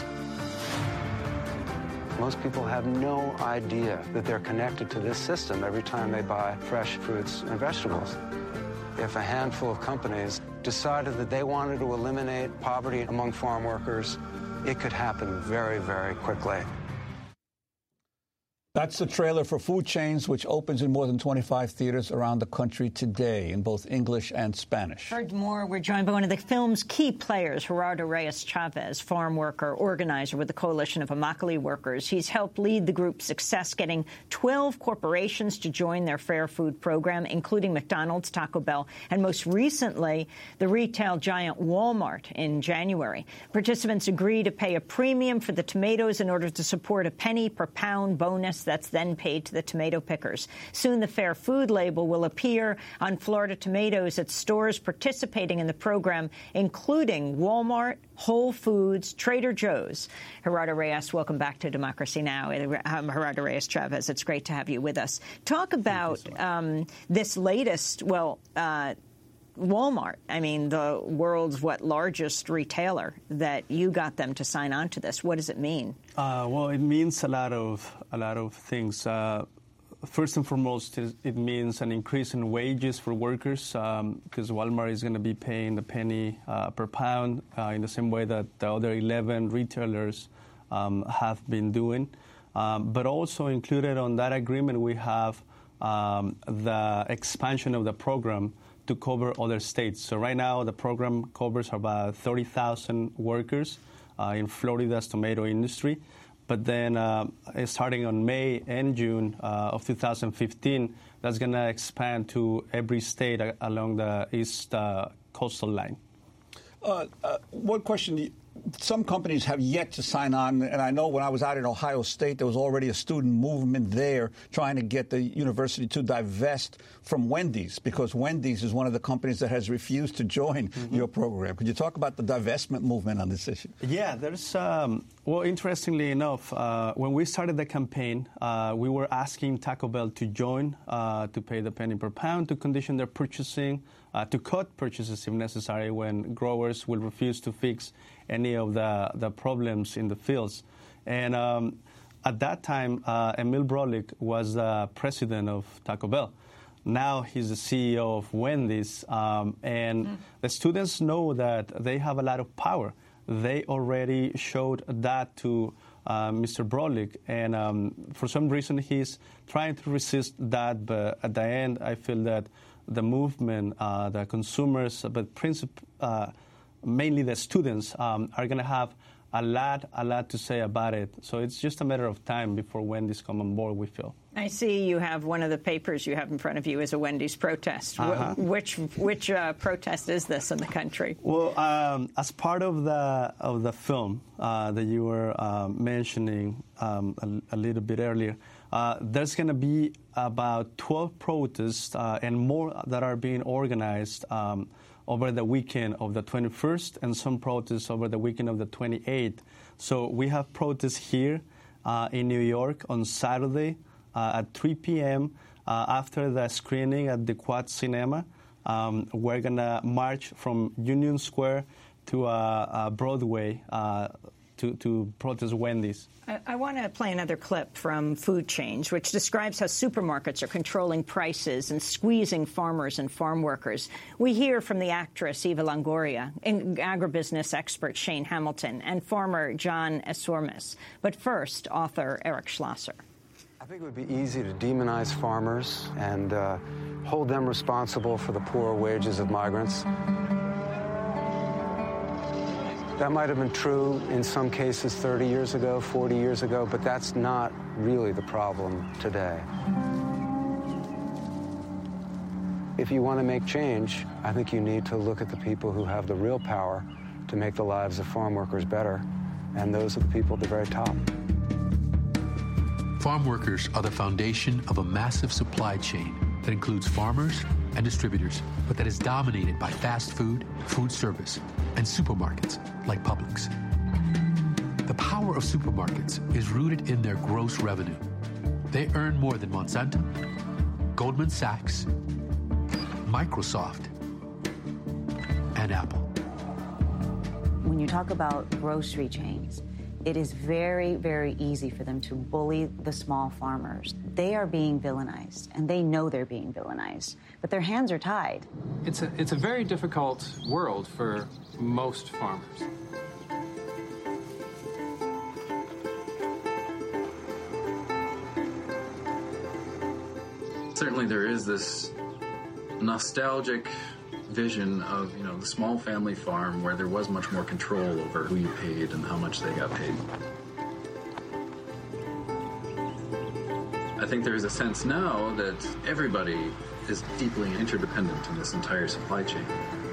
[SPEAKER 23] Most people have no idea that they're connected to this system every time they buy fresh fruits and vegetables. If a handful of companies decided that they wanted to eliminate poverty among farm workers, it could happen very, very quickly.
[SPEAKER 10] That's the trailer for Food Chains, which opens in more than 25 theaters around the country today in both English and Spanish.
[SPEAKER 1] Heard more. We're joined by one of the film's key players, Gerardo Reyes Chavez, farm worker, organizer with the Coalition of Immokalee Workers. He's helped lead the group's success, getting 12 corporations to join their Fair Food program, including McDonald's, Taco Bell, and most recently, the retail giant Walmart in January. Participants agree to pay a premium for the tomatoes in order to support a penny per pound bonus that's then paid to the tomato pickers. Soon the Fair Food label will appear on Florida tomatoes at stores participating in the program, including Walmart, Whole Foods, Trader Joe's. Gerardo Reyes, welcome back to Democracy Now! Gerardo Reyes Chavez, it's great to have you with us. Talk about this latest, Walmart, I mean, the world's largest retailer, that you got them to sign on to this. What does it mean?
[SPEAKER 21] Well, it means a lot of things. First and foremost, it means an increase in wages for workers, because Walmart is going to be paying the penny per pound in the same way that the other 11 retailers have been doing. But also included on that agreement, we have the expansion of the program to cover other states. So right now, the program covers about 30,000 workers in Florida's tomato industry. But then starting on May and June of 2015, that's going to expand to every state along the east coastal line.
[SPEAKER 10] One question. Some companies have yet to sign on, and I know when I was out in Ohio State, there was already a student movement there trying to get the university to divest from Wendy's, because Wendy's is one of the companies that has refused to join your program. Could you talk about the divestment movement on this issue?
[SPEAKER 21] Yeah, there's, interestingly enough, when we started the campaign, we were asking Taco Bell to join, to pay the penny per pound, to condition their purchasing, to cut purchases if necessary when growers will refuse to fix any of the problems in the fields. And At that time, Emil Brolick was the president of Taco Bell. Now he's the CEO of Wendy's, and the students know that they have a lot of power. They already showed that to Mr. Brolick, and for some reason he's trying to resist that, but at the end I feel that the movement, the consumers, but mainly the students are going to have a lot to say about it. So it's just a matter of time before Wendy's come on board, we feel.
[SPEAKER 1] I see you have one of the papers you have in front of you is a Wendy's protest. Which protest is this in the country?
[SPEAKER 21] Well, as part of the film that you were mentioning a little bit earlier, there's going to be about 12 protests and more that are being organized over the weekend of the 21st and some protests over the weekend of the 28th. So we have protests here in New York on Saturday at 3 p.m. After the screening at the Quad Cinema. We're going to march from Union Square to Broadway to protest Wendy's.
[SPEAKER 1] I want to play another clip from Food Change, which describes how supermarkets are controlling prices and squeezing farmers and farm workers. We hear from the actress Eva Longoria, agribusiness expert Shane Hamilton, and farmer John Esormis. But first, author Eric Schlosser.
[SPEAKER 23] I think it would be easy to demonize farmers and hold them responsible for the poor wages of migrants. That might have been true in some cases 30 years ago, 40 years ago, but that's not really the problem today. If you want to make change, I think you need to look at the people who have the real power to make the lives of farm workers better, and those are the people at the very top.
[SPEAKER 28] Farm workers are the foundation of a massive supply chain that includes farmers and distributors, but that is dominated by fast food, food service, and supermarkets like Publix. The power of supermarkets is rooted in their gross revenue. They earn more than Monsanto, Goldman Sachs, Microsoft, and Apple.
[SPEAKER 20] When you talk about grocery chains, it is very, very easy for them to bully the small farmers. They are being villainized, and they know they're being villainized, but their hands are tied.
[SPEAKER 3] It's a very difficult world for most farmers.
[SPEAKER 4] Certainly there is this nostalgic vision of, the small family farm where there was much more control over who you paid and how much they got paid. I think there is a sense now that everybody is deeply interdependent in this entire supply chain.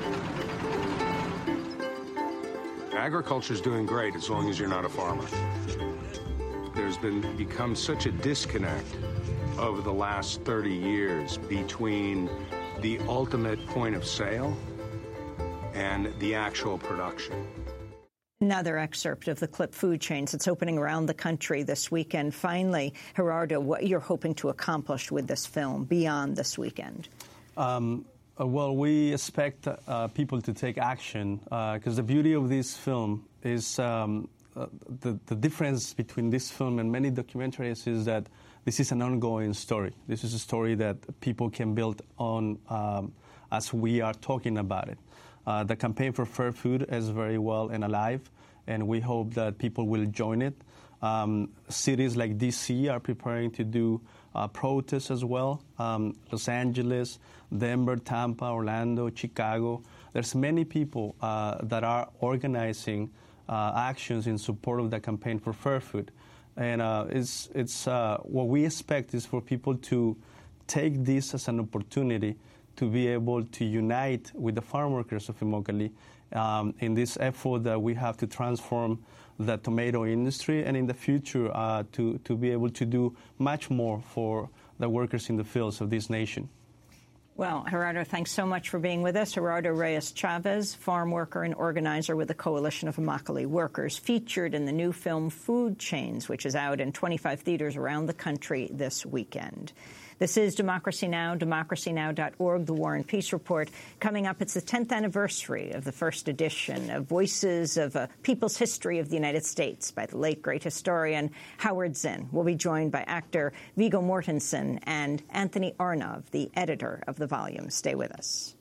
[SPEAKER 5] Agriculture's doing great as long as you're not a farmer. There's become such a disconnect over the last 30 years between the ultimate point of sale and the actual production.
[SPEAKER 1] Another excerpt of the clip Food Chains. It's opening around the country this weekend. Finally, Gerardo, what you're hoping to accomplish with this film beyond this weekend?
[SPEAKER 21] Well, we expect people to take action because the beauty of this film is the difference between this film and many documentaries is that this is an ongoing story. This is a story that people can build on as we are talking about it. The campaign for fair food is very well and alive, and we hope that people will join it. Cities like D.C. are preparing to do protests as well. Los Angeles, Denver, Tampa, Orlando, Chicago. There's many people that are organizing actions in support of the campaign for fair food. And it's what we expect is for people to take this as an opportunity to be able to unite with the farm workers of Immokalee in this effort that we have to transform the tomato industry, and in the future to be able to do much more for the workers in the fields of this nation.
[SPEAKER 1] Well, Gerardo, thanks so much for being with us. Gerardo Reyes Chavez, farm worker and organizer with the Coalition of Immokalee Workers, featured in the new film Food Chains, which is out in 25 theaters around the country this weekend. This is Democracy Now!, democracynow.org, The War and Peace Report. Coming up, it's the 10th anniversary of the first edition of Voices of a People's History of the United States by the late great historian Howard Zinn. We'll be joined by actor Viggo Mortensen and Anthony Arnov, the editor of the volume. Stay with us.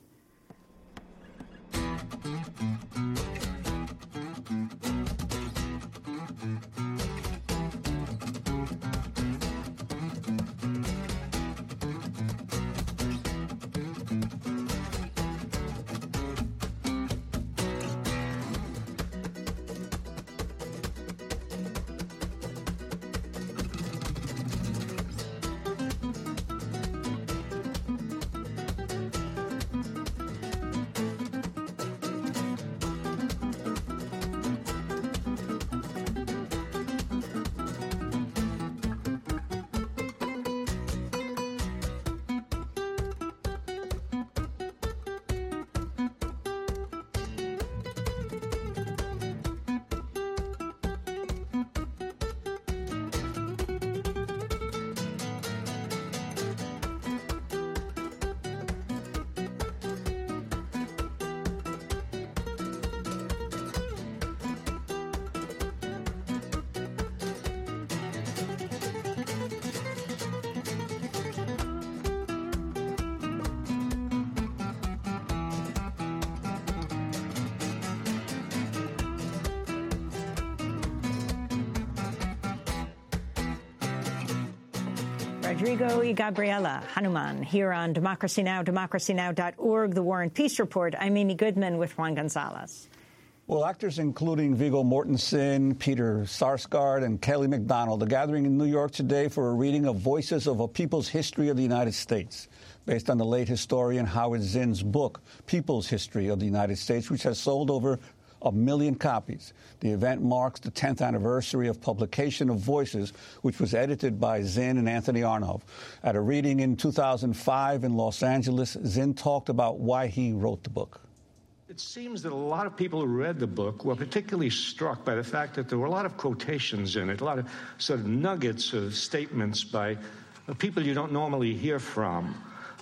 [SPEAKER 1] Rodrigo y Gabriela Hanuman here on Democracy Now!, democracynow.org, The War and Peace Report. I'm Amy Goodman with Juan Gonzalez.
[SPEAKER 10] Well, actors including Viggo Mortensen, Peter Sarsgaard, and Kelly MacDonald are gathering in New York today for a reading of Voices of a People's History of the United States, based on the late historian Howard Zinn's book, People's History of the United States, which has sold over 1 million copies. The event marks the 10th anniversary of publication of Voices, which was edited by Zinn and Anthony Arnov. At a reading in 2005 in Los Angeles, Zinn talked about why he wrote the book.
[SPEAKER 6] It seems that a lot of people who read the book were particularly struck by the fact that there were a lot of quotations in it, a lot of sort of nuggets of statements by people you don't normally hear from,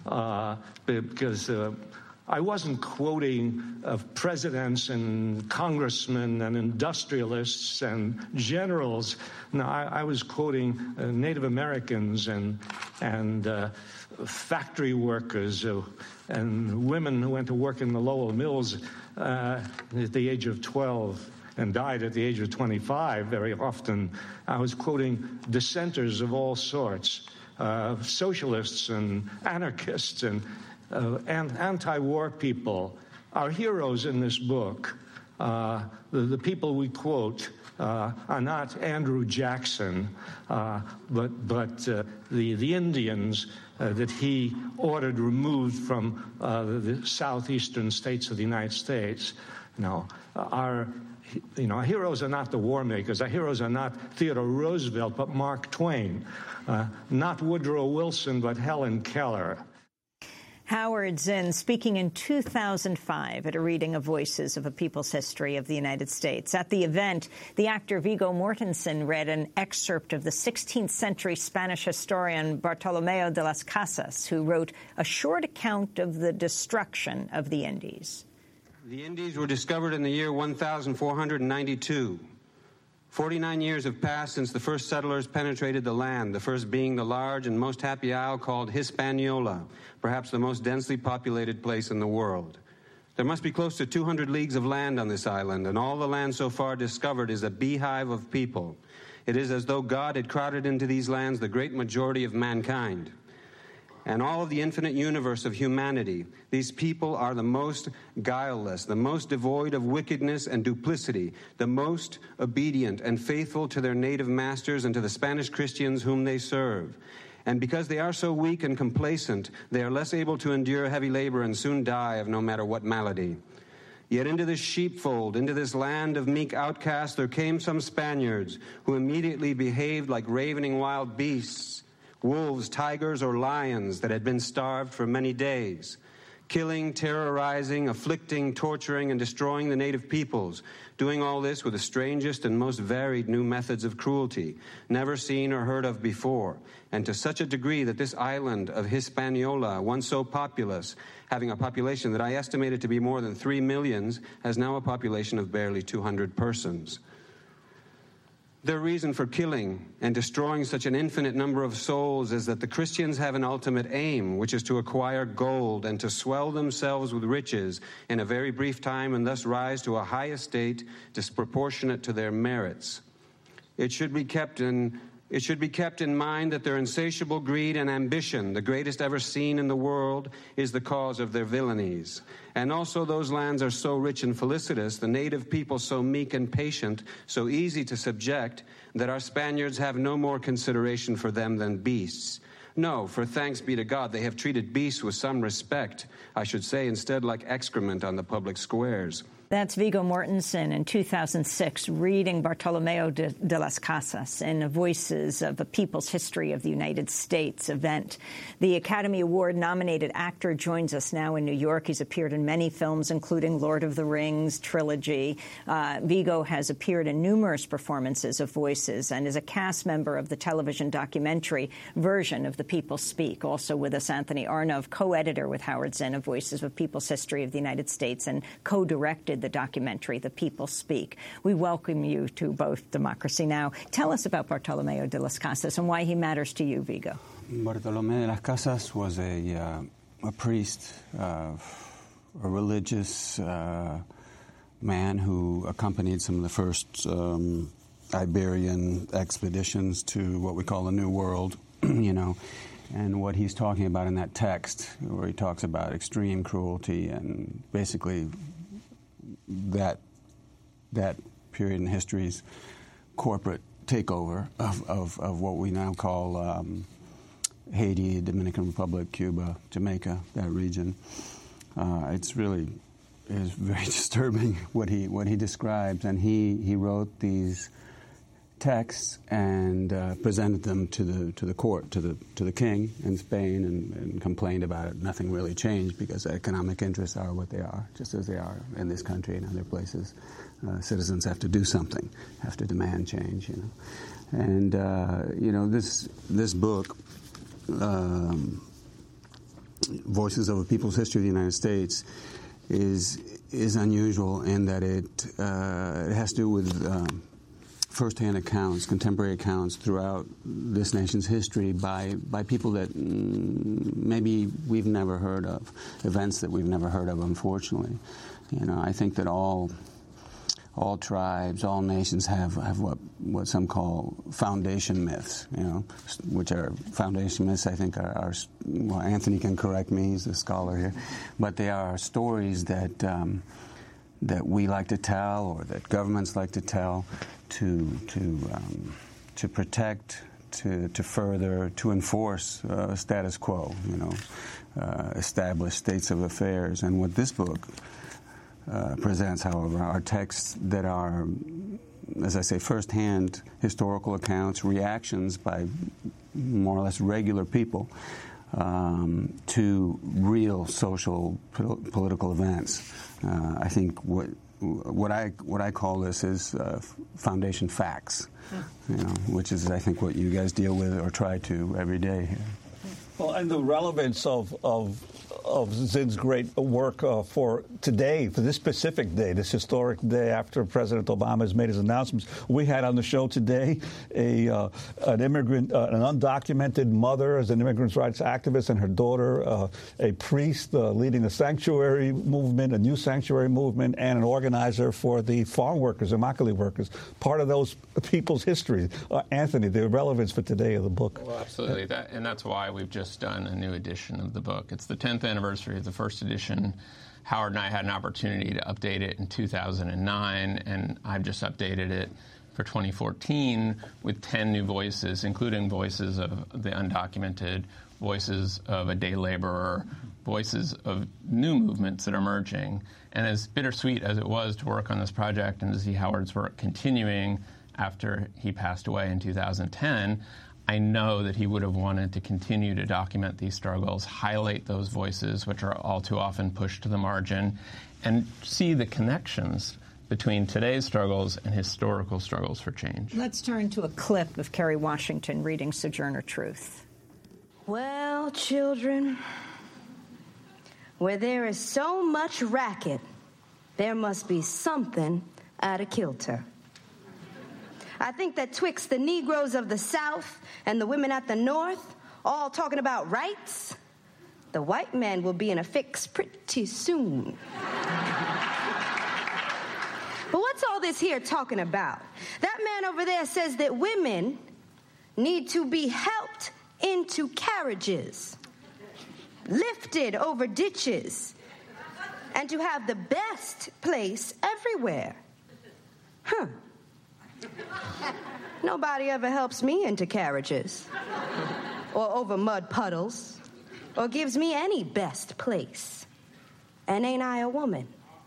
[SPEAKER 6] because I wasn't quoting of presidents and congressmen and industrialists and generals. No, I was quoting Native Americans and factory workers and women who went to work in the Lowell Mills at the age of 12 and died at the age of 25 very often. I was quoting dissenters of all sorts, socialists and anarchists and anti-war people. Our heroes in this book, the people we quote, are not Andrew Jackson, but the Indians that he ordered removed from the southeastern states of the United States. Our heroes are not the war makers. Our heroes are not Theodore Roosevelt, but Mark Twain. Not Woodrow Wilson, but Helen Keller.
[SPEAKER 1] Howard Zinn speaking in 2005 at a reading of Voices of a People's History of the United States. At the event, the actor Viggo Mortensen read an excerpt of the 16th century Spanish historian Bartolomeo de las Casas, who wrote a short account of the destruction of the Indies.
[SPEAKER 7] The Indies were discovered in the year 1492. 49 years have passed since the first settlers penetrated the land, the first being the large and most happy isle called Hispaniola, perhaps the most densely populated place in the world. There must be close to 200 leagues of land on this island, and all the land so far discovered is a beehive of people. It is as though God had crowded into these lands the great majority of mankind. And all of the infinite universe of humanity, these people are the most guileless, the most devoid of wickedness and duplicity, the most obedient and faithful to their native masters and to the Spanish Christians whom they serve. And because they are so weak and complacent, they are less able to endure heavy labor and soon die of no matter what malady. Yet into this sheepfold, into this land of meek outcasts, there came some Spaniards who immediately behaved like ravening wild beasts, wolves, tigers, or lions that had been starved for many days. killing, terrorizing, afflicting, torturing, and destroying the native peoples, doing all this with the strangest and most varied new methods of cruelty, never seen or heard of before, and to such a degree that this island of Hispaniola, once so populous, having a population that I estimated to be more than 3 million, has now a population of barely 200 persons. Their reason for killing and destroying such an infinite number of souls is that the Christians have an ultimate aim, which is to acquire gold and to swell themselves with riches in a very brief time and thus rise to a high estate disproportionate to their merits. It should be kept in mind that their insatiable greed and ambition, the greatest ever seen in the world, is the cause of their villainies. And also those lands are so rich and felicitous, the native people so meek and patient, so easy to subject, that our Spaniards have no more consideration for them than beasts. No, for thanks be to God, they have treated beasts with some respect, I should say, instead like excrement on the public squares.
[SPEAKER 1] That's Viggo Mortensen in 2006 reading Bartolomeo de las Casas in Voices of a People's History of the United States event. The Academy Award-nominated actor joins us now in New York. He's appeared in many films, including Lord of the Rings trilogy. Viggo has appeared in numerous performances of Voices and is a cast member of the television documentary version of The People Speak. Also with us, Anthony Arnove, co-editor with Howard Zinn of Voices of People's History of the United States and co-directed the documentary, The People Speak. We welcome you to both Democracy Now! Tell us about Bartolomeo de las Casas and why he matters to you, Viggo.
[SPEAKER 8] Bartolomé de las Casas was a priest, a religious man who accompanied some of the first Iberian expeditions to what we call the New World, you know. And what he's talking about in that text, where he talks about extreme cruelty and basically that period in history's corporate takeover of what we now call Haiti, Dominican Republic, Cuba, Jamaica, that region. It's really is very disturbing what he describes, and he wrote these texts and presented them to the court, to the king in Spain, and complained about it. Nothing really changed because economic interests are what they are, just as they are in this country and other places. Citizens have to do something, have to demand change, you know. And you know, this book, Voices of a People's History of the United States, is unusual in that it has to do with first-hand accounts, contemporary accounts throughout this nation's history by people that maybe we've never heard of, events that we've never heard of, unfortunately. You know, I think that all tribes, all nations have what some call foundation myths, you know, which are foundation myths, I think, are well, Anthony can correct me, he's a scholar here, but they are stories that we like to tell, or that governments like to tell, to protect, to further, to enforce status quo, you know, establish states of affairs. And what this book presents, however, are texts that are, as I say, first-hand historical accounts, reactions by more or less regular people to real social political events. I think what I call this is foundation facts, you know, which is, I think, what you guys deal with or try to every day here.
[SPEAKER 10] Well, and the relevance of Zinn's great work for today, for this specific day, this historic day after President Obama has made his announcements. We had on the show today an immigrant, an undocumented mother as an immigrants' rights activist, and her daughter, a priest leading a sanctuary movement, a new sanctuary movement, and an organizer for the farm workers, Immokalee workers, part of those people's history. Anthony, the relevance for today of the book.
[SPEAKER 9] Well, absolutely, and that's why we've just done a new edition of the book. It's the 10th anniversary of the first edition. Howard and I had an opportunity to update it in 2009, and I've just updated it for 2014 with 10 new voices, including voices of the undocumented, voices of a day laborer, voices of new movements that are emerging. And as bittersweet as it was to work on this project and to see Howard's work continuing after he passed away in 2010, I know that he would have wanted to continue to document these struggles, highlight those voices, which are all too often pushed to the margin, and see the connections between today's struggles and historical struggles for change.
[SPEAKER 1] Let's turn to a clip of Kerry Washington reading Sojourner Truth.
[SPEAKER 11] Well, children, where there is so much racket, there must be something out of kilter. I think that twixt the Negroes of the South and the women at the North, all talking about rights, the white man will be in a fix pretty soon. But what's all this here talking about? That man over there says that women need to be helped into carriages, lifted over ditches, and to have the best place everywhere. Huh. Nobody ever helps me into carriages or over mud puddles or gives me any best place. And ain't I a woman?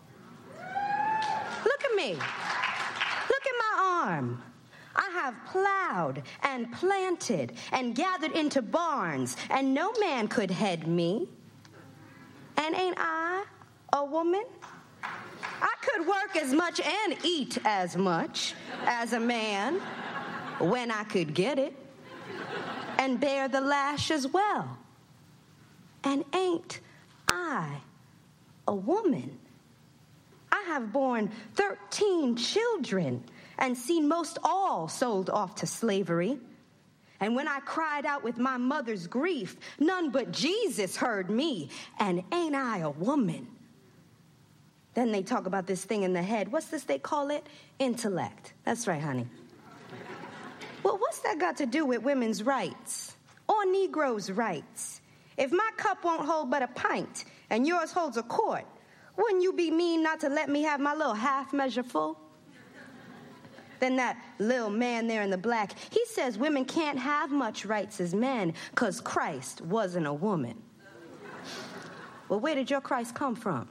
[SPEAKER 11] Look at me. Look at my arm. I have plowed and planted and gathered into barns, and no man could head me. And ain't I a woman? I could work as much and eat as much as a man when I could get it, and bear the lash as well. And ain't I a woman? I have borne 13 children and seen most all sold off to slavery. And when I cried out with my mother's grief, none but Jesus heard me. And ain't I a woman? Then they talk about this thing in the head. What's this they call it? Intellect. That's right, honey. Well, what's that got to do with women's rights or Negroes' rights? If my cup won't hold but a pint and yours holds a quart, wouldn't you be mean not to let me have my little half measure full? Then that little man there in the black, he says women can't have much rights as men because Christ wasn't a woman. Well, where did your Christ come from?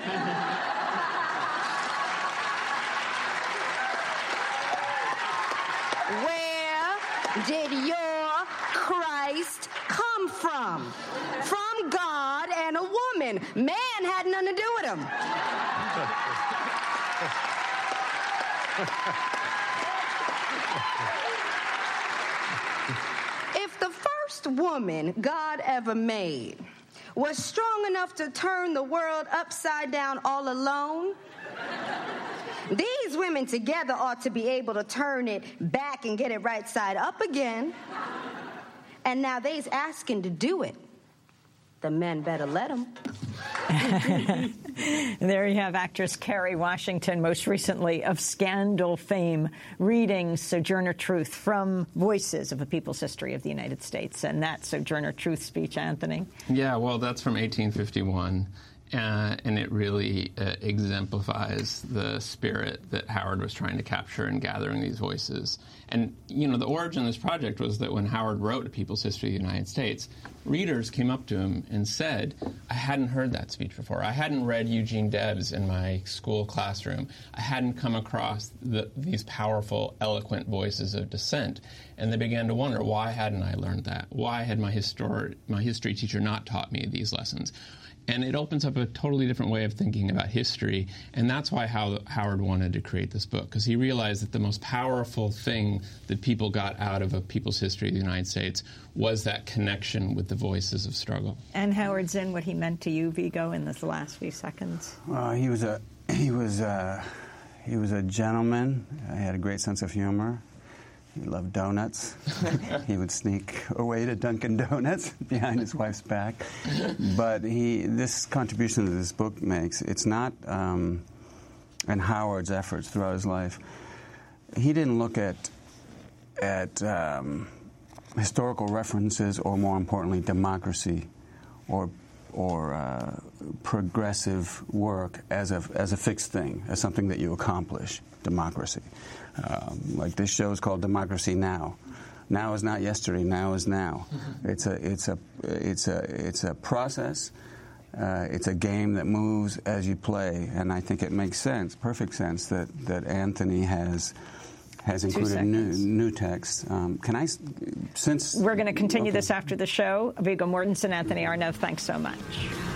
[SPEAKER 11] Where did your Christ come from? From God and a woman. Man had nothing to do with him. If the first woman God ever made was strong enough to turn the world upside down all alone, these women together ought to be able to turn it back and get it right side up again. And now they's asking to do it. The men better let them.
[SPEAKER 1] There you have actress Kerry Washington, most recently of Scandal fame, reading Sojourner Truth from Voices of a People's History of the United States. And that Sojourner Truth speech, Anthony?
[SPEAKER 9] Yeah, well, that's from 1851. And it really exemplifies the spirit that Howard was trying to capture in gathering these voices. And, you know, the origin of this project was that when Howard wrote A People's History of the United States, readers came up to him and said, I hadn't heard that speech before. I hadn't read Eugene Debs in my school classroom. I hadn't come across these powerful, eloquent voices of dissent. And they began to wonder, why hadn't I learned that? Why had my history teacher not taught me these lessons? And it opens up a totally different way of thinking about history, and that's why Howard wanted to create this book, because he realized that the most powerful thing that people got out of A People's History of the United States was that connection with the voices of struggle.
[SPEAKER 1] And Howard Zinn, what he meant to you, Vigo, in this last few seconds?
[SPEAKER 8] He was a gentleman. He had a great sense of humor. He loved donuts. He would sneak away to Dunkin' Donuts behind his wife's back. But this contribution that this book makes, it's not, and Howard's efforts throughout his life, he didn't look at historical references, or more importantly, democracy or progressive work as a fixed thing, as something that you accomplish. Democracy. Like this show is called Democracy Now! Now is not yesterday. Now is now. Mm-hmm. It's a process. It's a game that moves as you play, and I think it makes sense, perfect sense, that Anthony has has included new text.
[SPEAKER 1] We're going to continue this after the show. Viggo Mortensen, Anthony Arnaud, thanks so much.